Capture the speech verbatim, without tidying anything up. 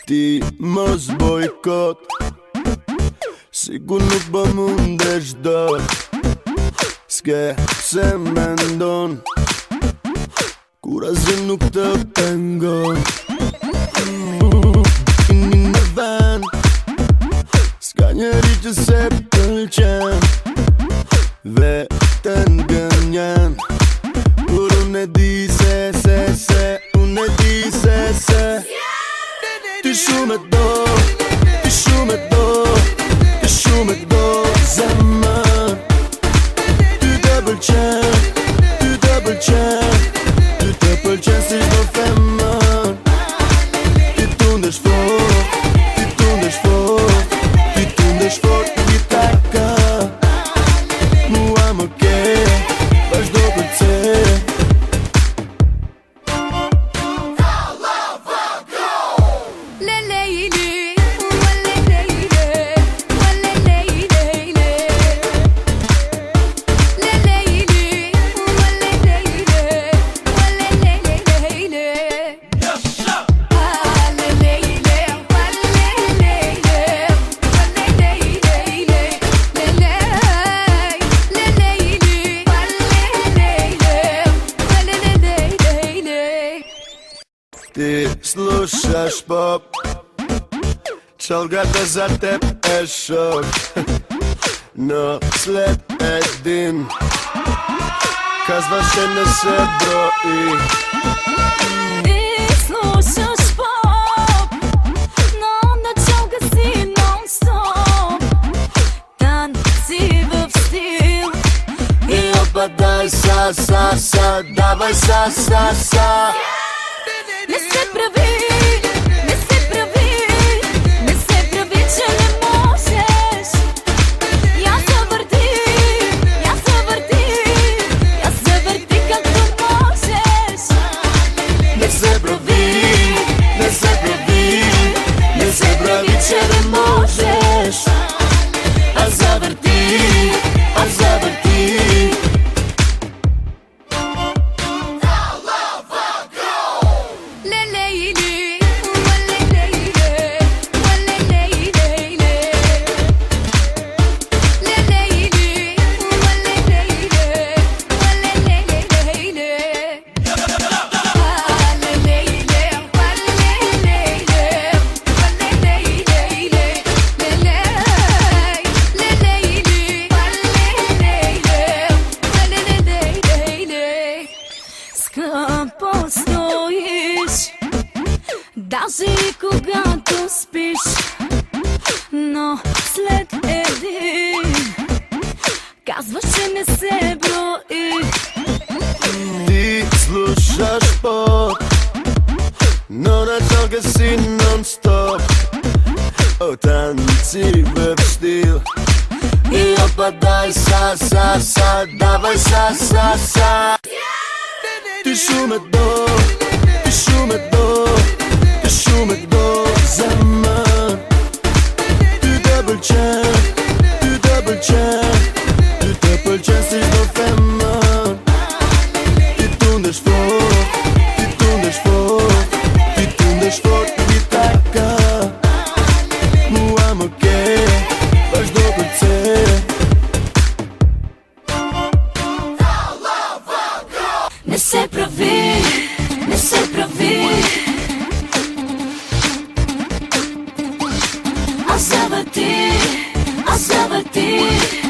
Ti mos bojkot, sigur nuk bë mundesh dot. S'ke se mendon, kur asgjë nuk të pengon. Kini në vend, s'ka njeri që se pëlqen, veten gënjen. Kur unë e di se, se, se, unë e di se, se ti shumë e do, ti shumë e do, ti shumë e do zemër. Ty të pëlqen, ty të pëlqen, ty të pëlqen si çdo femër. Ti tundesh fort, ti tundesh fort, ti tundesh fort ti taka. Mua më ke, vazhdo përce. Ti slušaš pop, qal ga të zatep e shok. Në sled e din, ka zvashe nëse broj. Ti slušaš pop, në në qal ga si non stop. Tanë si vëv stil, Jo pa daj sa, sa, sa, davaj sa, sa, sa. ne se pravi, ne se pravi, ne se pravi që ne možeš. Ja se vrti, ja se vrti, ja se vrti kako možeš. Ne se pravi, ne se pravi, ne se pravi që ne možeš. A zavrti, a zavrti. Postojiš, даже и когато спиш, но след един казваш, че не се брои. Ti slušaš pop, no na qal ga si non stop. O tanci vëv stil, jo pa daj sa, sa, sa, davaj sa, sa, sa. Ti shumë e do, ti shumë e do, ti shumë e do zemër. Ty të pëlqen, ty të pëlqen, ty të pëlqen si çdo femër. Ti tundesh fort, ti tundesh fort, ti tundesh fort ti taka. Mua më ke, vazhdo përce. Ne se pravi, ne se pravi, a zavrti, a zavrti.